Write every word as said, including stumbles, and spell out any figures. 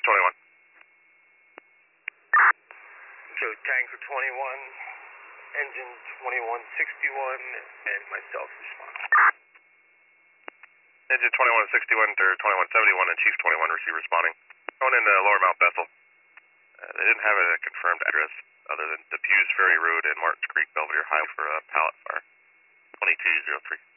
twenty-one. So Tanker twenty-one, engine twenty-one sixty-one, and myself respond. Engine twenty-one sixty-one to twenty-one seventy-one and Chief twenty-one receive responding. Going into Lower Mount Bethel. Uh, they didn't have a confirmed address other than Depews Ferry Road and Martins Creek, Belvedere High for a pallet fire. twenty-two oh three.